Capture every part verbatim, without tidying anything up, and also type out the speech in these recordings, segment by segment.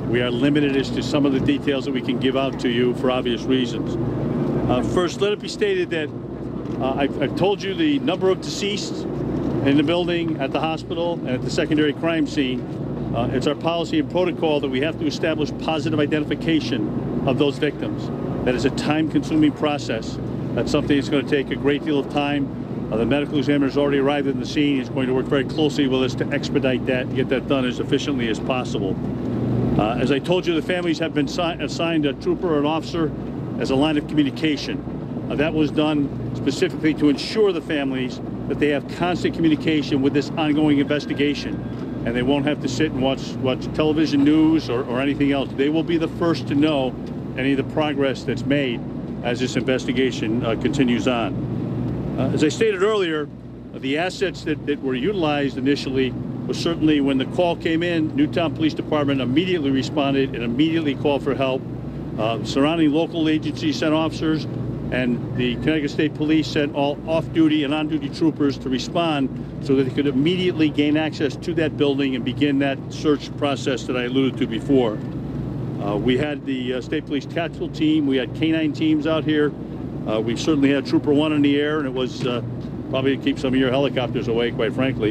we are limited as to some of the details that we can give out to you for obvious reasons. Uh, first, let it be stated that uh, I've, I've told you the number of deceased in the building, at the hospital, and at the secondary crime scene. Uh, it's our policy and protocol that we have to establish positive identification of those victims. That is a time-consuming process. That's something that's going to take a great deal of time. Uh, the medical examiner has already arrived in the scene. He's going to work very closely with us to expedite that and get that done as efficiently as possible. Uh, as I told you, the families have been assigned a trooper or an officer as a line of communication. Uh, that was done specifically to ensure the families that they have constant communication with this ongoing investigation, and they won't have to sit and watch, watch television news or, or anything else. They will be the first to know any of the progress that's made as this investigation uh, continues on. Uh, as I stated earlier, uh, the assets that, that were utilized initially was certainly when the call came in, Newtown Police Department immediately responded and immediately called for help. Uh, surrounding local agencies sent officers, and the Connecticut State Police sent all off-duty and on-duty troopers to respond so that they could immediately gain access to that building and begin that search process that I alluded to before. Uh, we had the uh, State Police tactical team, we had canine teams out here. Uh, we certainly had Trooper One in the air, and it was uh, probably to keep some of your helicopters away, quite frankly.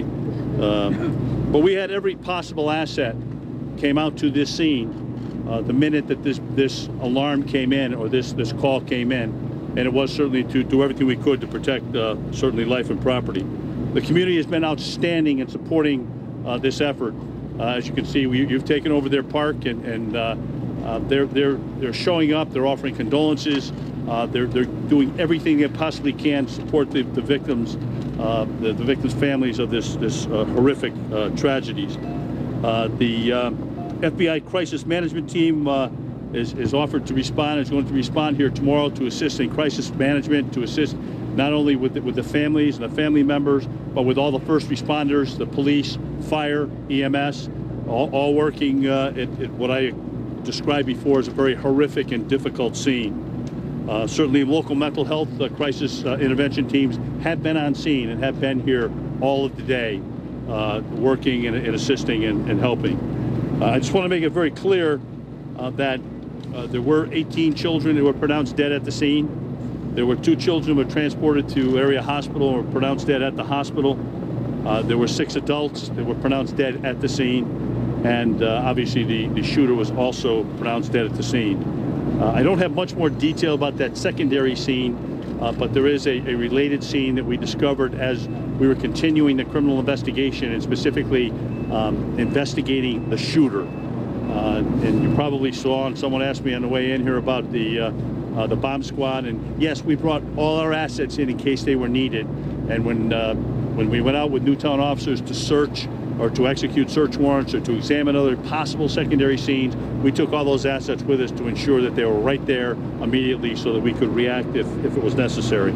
Um, but we had every possible asset came out to this scene uh, the minute that this, this alarm came in, or this, this call came in. And it was certainly to do everything we could to protect uh, certainly life and property. The community has been outstanding in supporting uh, this effort. Uh, as you can see, we, you've taken over their park, and, and uh, uh, they're, they're, they're showing up, they're offering condolences, uh, they're, they're doing everything they possibly can to support the, the victims, uh, the, the victims' families of this, this uh, horrific uh, tragedies. Uh, the uh, F B I Crisis Management Team uh, Is, is offered to respond, is going to respond here tomorrow to assist in crisis management, to assist not only with the, with the families and the family members, but with all the first responders, the police, fire, E M S, all, all working uh, at, at what I described before as a very horrific and difficult scene. Uh, certainly local mental health uh, crisis uh, intervention teams have been on scene and have been here all of the day uh, working and, and assisting and, and helping. Uh, I just want to make it very clear uh, that Uh, there were eighteen children who were pronounced dead at the scene. There were two children who were transported to area hospital and were pronounced dead at the hospital. Uh, there were six adults that were pronounced dead at the scene. And uh, obviously the, the shooter was also pronounced dead at the scene. Uh, I don't have much more detail about that secondary scene, uh, but there is a, a related scene that we discovered as we were continuing the criminal investigation, and specifically um, investigating the shooter. Uh, and you probably saw, and someone asked me on the way in here about the uh, uh, the bomb squad. And yes, we brought all our assets in in case they were needed. And when uh, when we went out with Newtown officers to search or to execute search warrants or to examine other possible secondary scenes, we took all those assets with us to ensure that they were right there immediately so that we could react if, if it was necessary.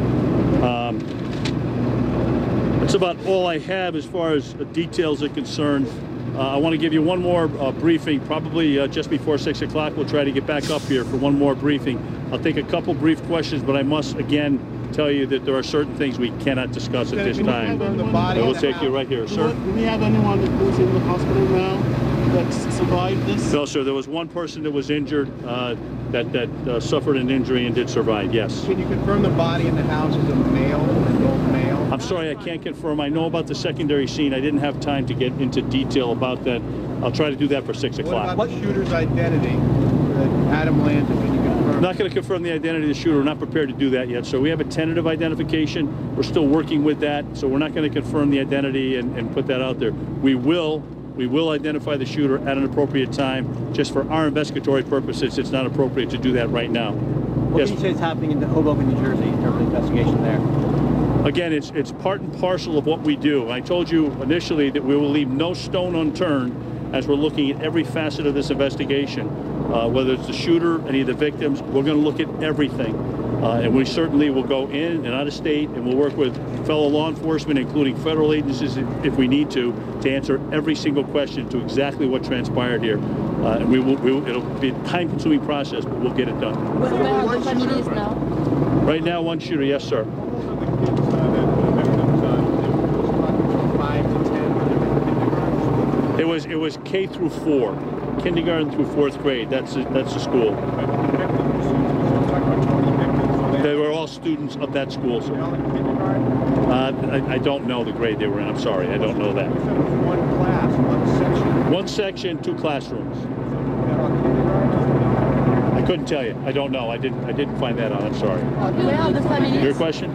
Um, that's about all I have as far as uh, details are concerned. Uh, I want to give you one more uh, briefing, probably uh, just before six o'clock. We'll try to get back up here for one more briefing. I'll take a couple brief questions, but I must again tell you that there are certain things we cannot discuss at this time. So we'll take you right here, sir. Do we have anyone who's in the hospital now that survived this? No, sir. There was one person that was injured, uh, that, that uh, suffered an injury and did survive, yes. Can you confirm the body in the house is a male, an adult male? I'm sorry, I can't confirm. I know about the secondary scene. I didn't have time to get into detail about that. I'll try to do that for six o'clock. What about the shooter's identity? Uh, Adam Lanza, can you confirm? I'm not going to confirm the identity of the shooter. We're not prepared to do that yet. So we have a tentative identification. We're still working with that. So we're not going to confirm the identity and, and put that out there. We will, we will identify the shooter at an appropriate time. Just for our investigatory purposes, it's not appropriate to do that right now. What yes. can you say is happening in Hoboken, New Jersey, in terms of investigation there? Again, it's, it's part and parcel of what we do. I told you initially that we will leave no stone unturned as we're looking at every facet of this investigation. Uh, whether it's the shooter, any of the victims, we're going to look at everything. Uh, and we certainly will go in and out of state, and we'll work with fellow law enforcement, including federal agencies if we need to, to answer every single question to exactly what transpired here. Uh, and we will, we will, it'll be a time-consuming process, but we'll get it done. Where are the families now? Right now, one shooter, yes, sir. It was it was K through four. kindergarten through fourth grade. That's the, that's the school. They were all students of that school, sir. Uh, I, I don't know the grade they were in. I'm sorry, I don't know that. One class, one section. One section, two classrooms. I couldn't tell you. I don't know. I didn't. I didn't find that out. I'm sorry. Where are the families? Your question?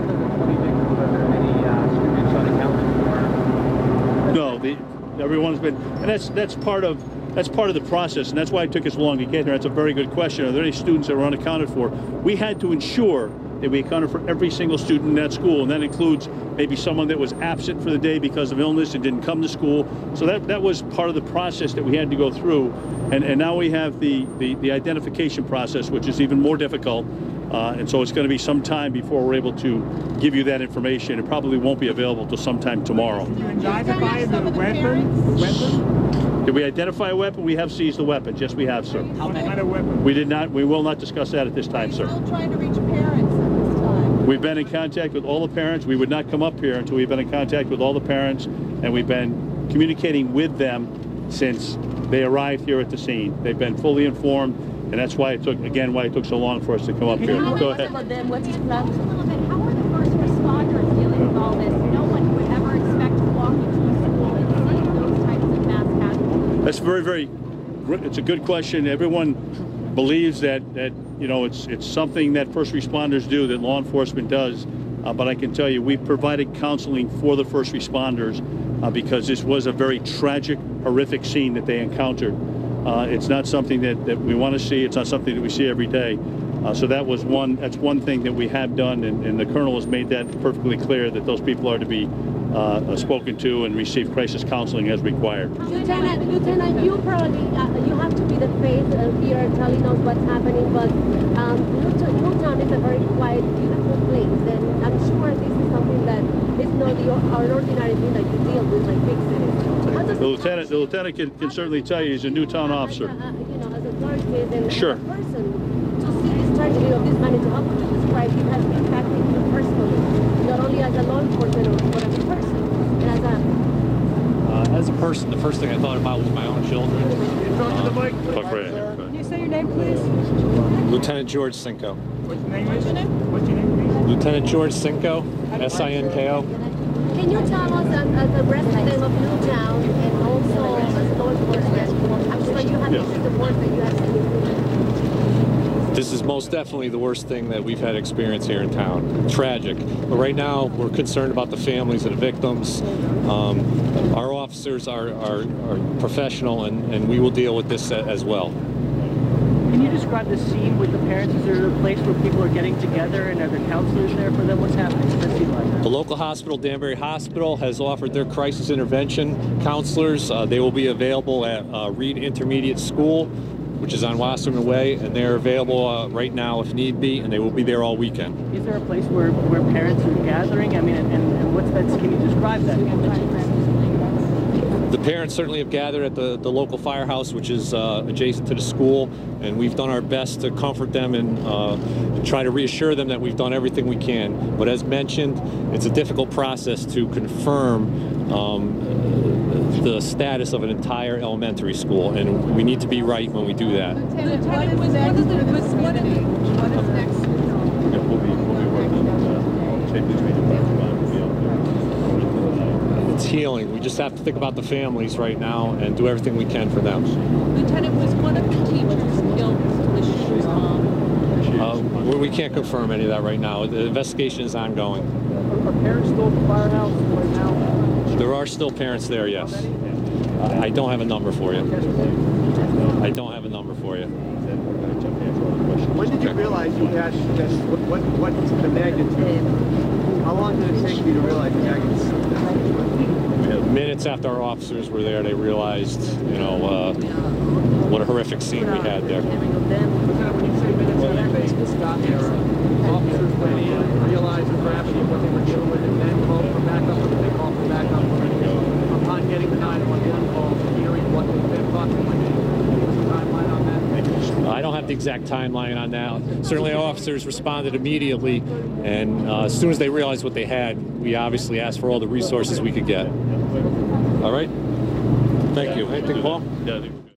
No, the everyone's been, and that's that's part of that's part of the process, and that's why it took us long to get here. That's a very good question. Are there any students that were unaccounted for? We had to ensure that we accounted for every single student in that school, and that includes maybe someone that was absent for the day because of illness and didn't come to school. So that that was part of the process that we had to go through, and and now we have the the, the identification process, which is even more difficult. Uh, and so it's going to be some time before we're able to give you that information. It probably won't be available till sometime tomorrow. Identify the weapon? Weapon? Did we identify a weapon? We have seized the weapon. Yes, we have, sir. What kind of weapon? We did not. We will not discuss that at this time, sir. Still trying to reach parents at this time. We've been in contact with all the parents. We would not come up here until we've been in contact with all the parents, and we've been communicating with them since they arrived here at the scene. They've been fully informed, and that's why it took, again, why it took so long for us to come up here. Go ahead. About them, what is planned? Just a little bit, how are the first responders dealing with all this? No one would ever expect to walk into a school and see those types of mass casualties. That's very, very, it's a good question. Everyone believes that, that you know, it's, it's something that first responders do, that law enforcement does. Uh, but I can tell you, we provided counseling for the first responders uh, because this was a very tragic, horrific scene that they encountered. Uh, it's not something that, that we want to see. It's not something that we see every day. Uh, so that was one, that's one thing that we have done, and, and the Colonel has made that perfectly clear that those people are to be uh, spoken to and receive crisis counseling as required. Lieutenant, Lieutenant, you probably, uh, you have to be the face uh, here telling us what's happening, but um, Newtown, Newtown is a very quiet, beautiful place, and I'm sure this is something that is not the or ordinary thing that you deal with like big cities. How does The lieutenant, the lieutenant can, can certainly tell you he's a Newtown officer. Uh, uh, you know, as authorities and Sure. as a person, to see this tragedy of this magnitude, how could you describe it has impacted you personally, not only as a law enforcement, but as a person, and as a... Uh, as a person, the first thing I thought about was my own children. Um, Talk right in there. Can you say your name, please? Lieutenant George Cinco. What's your name? What's your name? What's your name, please? Lieutenant George Cinco, S I N K O. Can you tell us, as, as a resident of Newtown and also as law enforcement, I'm sure you have Yes. seen the worst that you have seen in Newtown. This is most definitely the worst thing that we've had experience here in town. Tragic. But right now, we're concerned about the families of the victims. Um, our officers are, are, are professional, and, and we will deal with this as well. Can you describe the scene with the parents? Is there a place where people are getting together and are there counselors there for them? What's happening? What's that scene like? The local hospital, Danbury Hospital, has offered their crisis intervention counselors. Uh, they will be available at uh, Reed Intermediate School, which is on Wasserman Way, and they're available uh, right now if need be, and they will be there all weekend. Is there a place where, where parents are gathering? I mean, and, and what's that? Can you describe that? The parents certainly have gathered at the, the local firehouse, which is uh, adjacent to the school, and we've done our best to comfort them and uh, try to reassure them that we've done everything we can. But as mentioned, it's a difficult process to confirm um, the status of an entire elementary school, and we need to be right when we do that. Lieutenant, what is next for the community? What is next? Yeah, we'll be, we'll be working on uh, safety training. It's healing. We just have to think about the families right now and do everything we can for them. Lieutenant, was one of the teachers killed with his mom? Uh, we we can't confirm any of that right now. The investigation is ongoing. Are parents still at the firehouse right now? There are still parents there, yes. I I don't have a number for you. I don't have a number for you. When did you realize you had this? What, what, what's the magnitude? How long did it take you to realize the magnitude? Minutes after our officers were there, they realized, you know, uh, what a horrific scene we had there. When you say minutes after they got there, officers went in, realized perhaps what they were dealing with, and then called for backup, or they called for backup. Upon getting the nine one one call, hearing what they've been talking about, what's the timeline on that? I don't have the exact timeline on that. Certainly our officers responded immediately, and uh, as soon as they realized what they had, we obviously asked for all the resources we could get. All right? Thank you. Anything, Paul? Yeah, I think-